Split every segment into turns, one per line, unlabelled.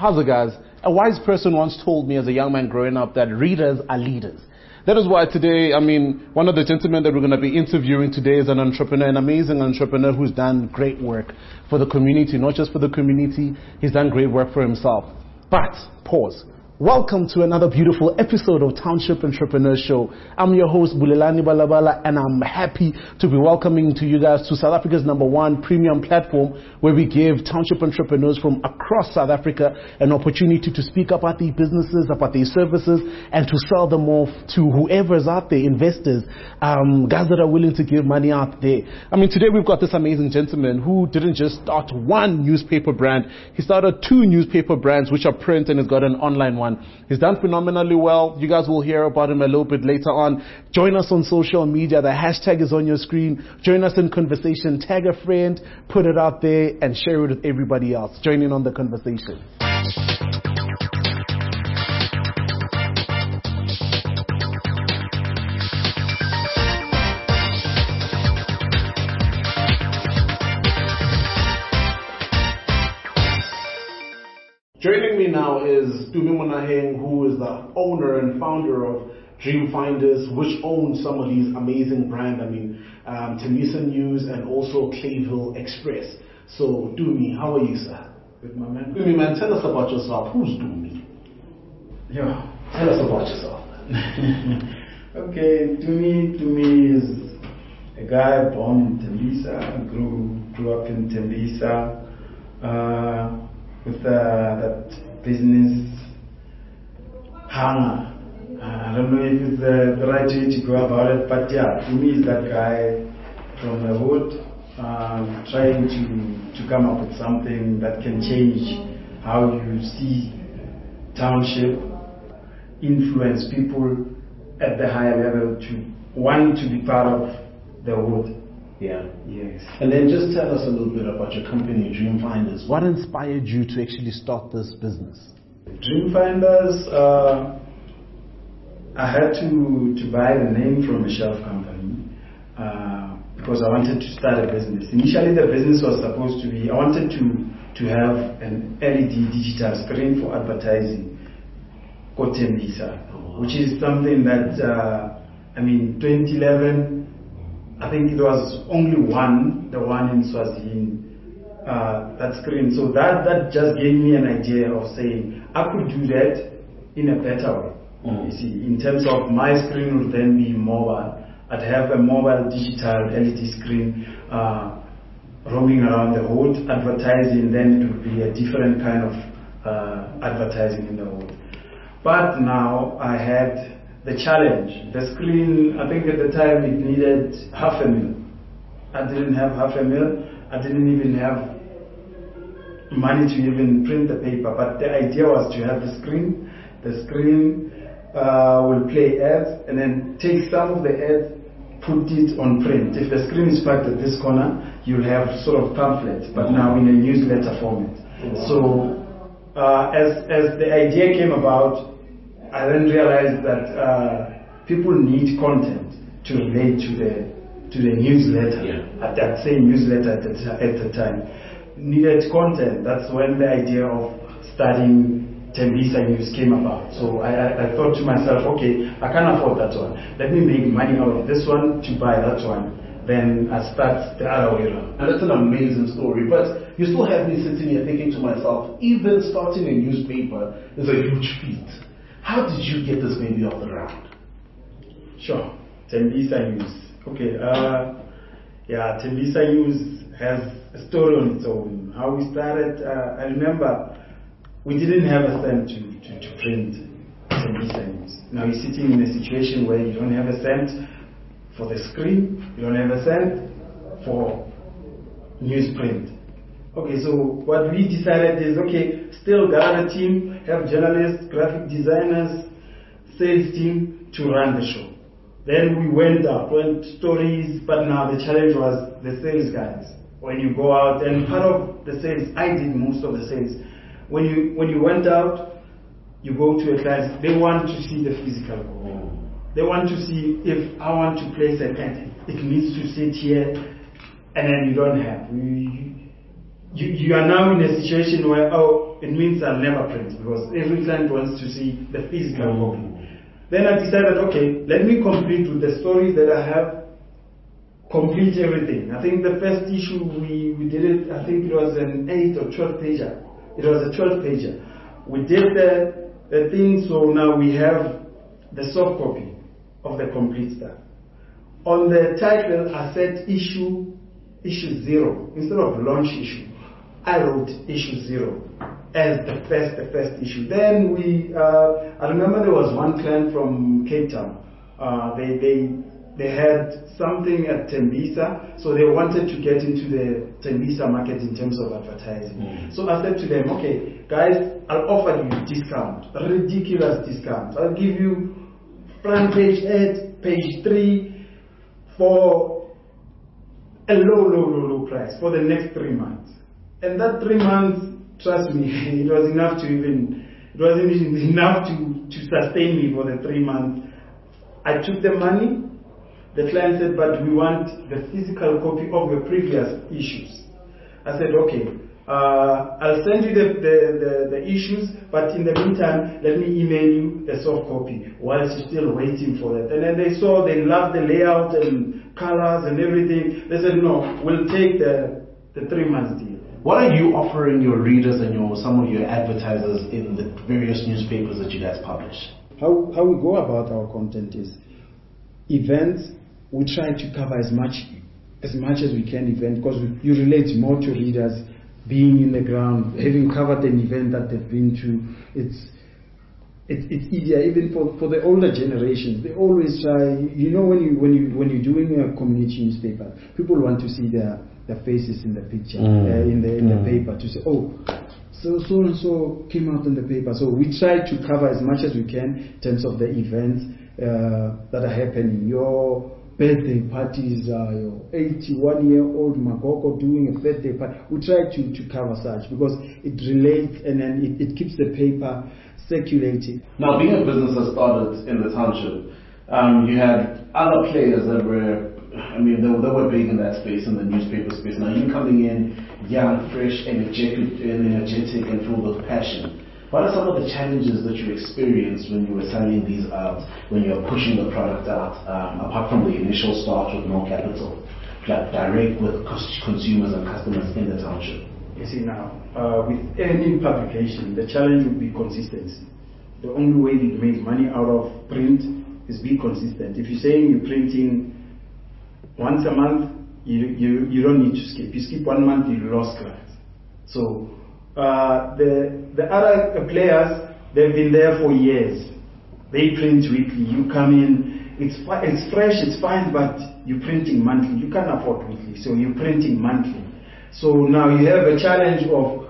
How's it, guys? A wise person once told me as a young man growing up that readers are leaders. That is why today, one of the gentlemen that we're going to be interviewing today is an entrepreneur, an amazing entrepreneur who's done great work for the community, not just for the community, he's done great work for himself. But, pause. Welcome to another beautiful episode of Township Entrepreneur Show. I'm your host, Bulelani Balabala, and I'm happy to be welcoming to you guys to South Africa's #1 premium platform where we give township entrepreneurs from across South Africa an opportunity to speak about their businesses, about their services, and to sell them off to whoever's out there, investors, guys that are willing to give money out there. Today we've got this amazing gentleman who didn't just start one newspaper brand, he started 2 newspaper brands which are print and has got an online one. He's done phenomenally well. You guys will hear about him a little bit later on. Join us on social media. The hashtag is on your screen. Join us in conversation. Tag a friend, put it out there, and share it with everybody else. Join in on the conversation. Joining me now is Tumi Monaheng, who is the owner and founder of Dream Finders, which owns some of these amazing brands. Tembisa News and also Clayville Express. So, Tumi, how are you, sir?
Good, my man.
Tumi, man, tell us about yourself. Who's Tumi?
Yeah.
Tell us about yourself.
Okay, Tumi is a guy born in Tembisa, grew up in Tembisa. With that business hunger. I don't know if it's the right way to go about it, but yeah, to me is that guy from the hood trying to come up with something that can change how you see township, influence people at the higher level to want to be part of the hood.
Yeah.
Yes.
And then just tell us a little bit about your company, Dream Finders. What inspired you to actually start this business?
Dream Finders, I had to buy the name from a shelf company because I wanted to start a business. Initially, the business was supposed to be, I wanted to have an LED digital screen for advertising called Tembisa, which is something that, 2011, I think it was only the one in Swazini, that screen. So that just gave me an idea of saying I could do that in a better way. You see, in terms of my screen would then be mobile. I'd have a mobile digital LED screen roaming around the hood, advertising. Then it would be a different kind of advertising in the hood. But now I had the challenge. The screen, I think at the time it needed $500,000. I didn't have $500,000. I didn't even have money to even print the paper. But the idea was to have the screen. The screen will play ads and then take some of the ads, put it on print. If the screen is parked at this corner, you'll have sort of pamphlets, but now in a newsletter format. So as the idea came about, I then realized that people need content to relate to the newsletter. Yeah. At that same newsletter at the time, needed content. That's when the idea of starting Tembisa News came about. So I thought to myself, okay, I can't afford that one. Let me make money out of this one to buy that one. Then I start the other way around.
And that's an amazing story. But you still have me sitting here thinking to myself, even starting a newspaper is a huge feat. How did you get this baby off the ground?
Sure. Tembisa News. Okay. Tembisa News has a story on its own. How we started, I remember we didn't have a cent to print Tembisa News. Now you're sitting in a situation where you don't have a cent for the screen, you don't have a cent for newsprint. Okay, so what we decided is, okay, still gather a team, have journalists, graphic designers, sales team to run the show. Then we went stories, but now the challenge was the sales guys. When you go out, and part of the sales, I did most of the sales. When you went out, you go to a client, they want to see the physical goal. They want to see if I want to place an ad, it needs to sit here, and then you don't have. You are now in a situation where, it means I'll never print because every client wants to see the physical copy. Then I decided, okay, let me complete with the stories that I have, complete everything. I think the first issue we did it, I think it was an 8 or 12 pager. It was a 12 pager. We did the thing, so now we have the soft copy of the complete stuff. On the title, I said issue 0 instead of launch issue. I wrote issue 0 as the first issue. Then I remember there was one client from Cape Town. They had something at Tembisa, so they wanted to get into the Tembisa market in terms of advertising. So I said to them, okay, guys, I'll offer you a discount, a ridiculous discount. I'll give you front page ad, page 3 for a low price for the next 3 months. And that 3 months, trust me, it wasn't enough to sustain me for the 3 months. I took the money. The client said, but we want the physical copy of the previous issues. I said, okay, I'll send you the issues, but in the meantime, let me email you a soft copy whilst you're still waiting for that. And then they loved the layout and colors and everything. They said, no, we'll take the 3 months deal.
What are you offering your readers and some of your advertisers in the various newspapers that you guys publish?
How we go about our content is events. We try to cover as much as we can because you relate more to readers being in the ground, having covered an event that they've been to. It's easier even for the older generations. They always try. When you're doing a community newspaper, people want to see their faces in the picture, in the paper, to say, oh, so and so came out in the paper. So we try to cover as much as we can in terms of the events that are happening. Your birthday parties, your 81-year-old Magoko doing a birthday party. We try to cover such because it relates and then it keeps the paper circulating.
Now, being a business that started in the township, you had other players that were, they were big in that space, in the newspaper space. Now, you coming in young, fresh, energetic and full of passion. What are some of the challenges that you experienced when you were selling these out, when you were pushing the product out, apart from the initial start with no capital, direct with consumers and customers in the township?
You see now, with any publication, the challenge would be consistency. The only way you make money out of print is be consistent. If you're saying you're printing once a month, you don't need to skip. You skip 1 month, you lost clients. So the other players, they've been there for years. They print weekly. You come in, it's fresh, it's fine, but you're printing monthly. You can't afford weekly, so you're printing monthly. So now you have a challenge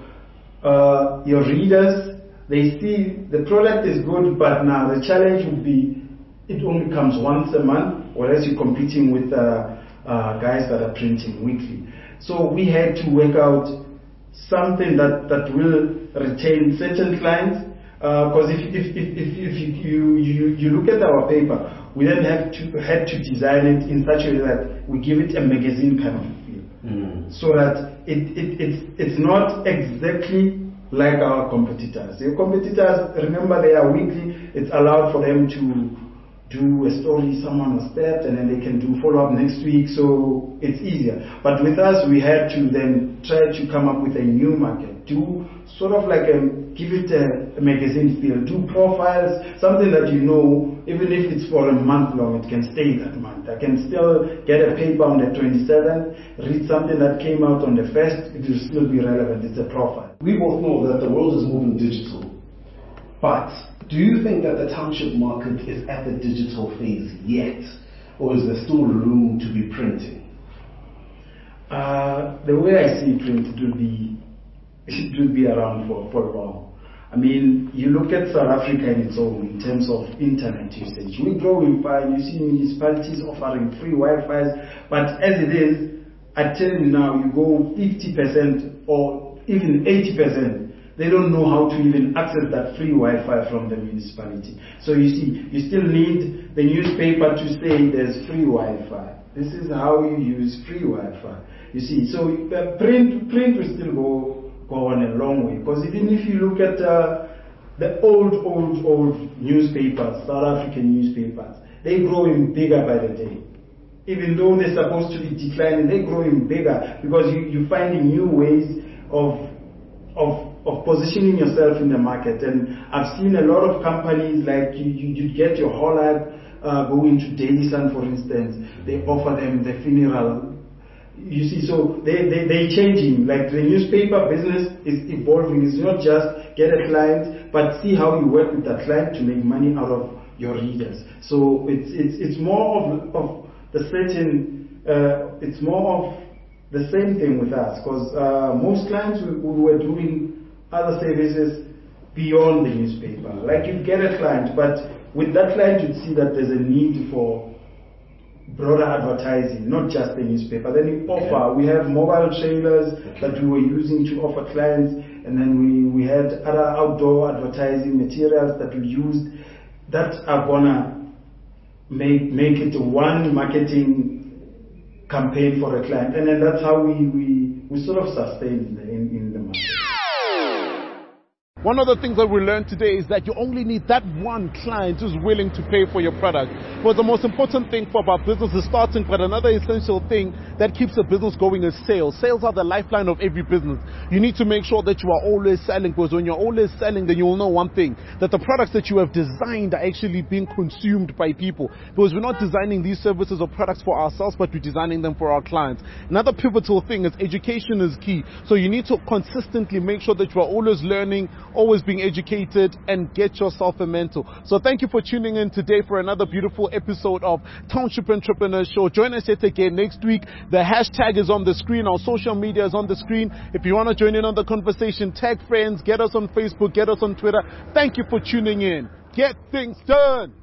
of your readers. They see the product is good, but now the challenge would be it only comes once a month, whereas you're competing with guys that are printing weekly. So we had to work out something that will retain certain clients. Because if you look at our paper, we then had to design it in such a way that we give it a magazine kind of feel, so that it's not exactly like our competitors. Your competitors, remember, they are weekly. It's allowed for them to do a story, someone was stabbed, and then they can do follow-up next week, so it's easier. But with us, we had to then try to come up with a new market, do sort of like give it a magazine feel, do profiles, something that even if it's for a month long, it can stay that month. I can still get a paper on the 27th, read something that came out on the 1st, it will still be relevant. It's a profile.
We both know that the world is moving digital, but do you think that the township market is at the digital phase yet, or is there still room to be printing?
The way I see print, it will be around for long. I mean, you look at South Africa in its own in terms of internet usage. We're growing fine. You see municipalities offering free Wi-Fi, but as it is, I tell you now, you go 50% or even 80%. They don't know how to even access that free Wi-Fi from the municipality. So you see, you still need the newspaper to say there's free Wi-Fi. This is how you use free Wi-Fi. You see, so print will still go go on a long way. Because even if you look at the old newspapers, South African newspapers, they're growing bigger by the day. Even though they're supposed to be declining, they're growing bigger because you're finding new ways of positioning yourself in the market. And I've seen a lot of companies, like you get your Hollard, go into Daily Sun, for instance. They offer them the funeral. You see, so they're changing. Like the newspaper business is evolving. It's not just get a client, but see how you work with that client to make money out of your readers. So it's more of the certain. It's more of the same thing with us, because most clients we were doing other services beyond the newspaper. Like you get a client, but with that client you'd see that there's a need for broader advertising, not just the newspaper. Then you offer, we have mobile trailers that we were using to offer clients, and then we had other outdoor advertising materials that we used that are gonna make it one marketing campaign for a client, and then that's how we sort of sustain in the market.
One of the things that we learned today is that you only need that one client who's willing to pay for your product. But the most important thing for our business is starting, but another essential thing that keeps a business going is sales. Sales are the lifeline of every business. You need to make sure that you are always selling, because when you're always selling, then you will know one thing, that the products that you have designed are actually being consumed by people. Because we're not designing these services or products for ourselves, but we're designing them for our clients. Another pivotal thing is education is key. So you need to consistently make sure that you are always learning, always being educated, and get yourself a mentor. So thank you for tuning in today for another beautiful episode of Township Entrepreneur Show. Join us yet again next week. The hashtag is on the screen. Our social media is on the screen. If you want to join in on the conversation, tag friends, get us on Facebook, get us on Twitter. Thank you for tuning in. Get things done.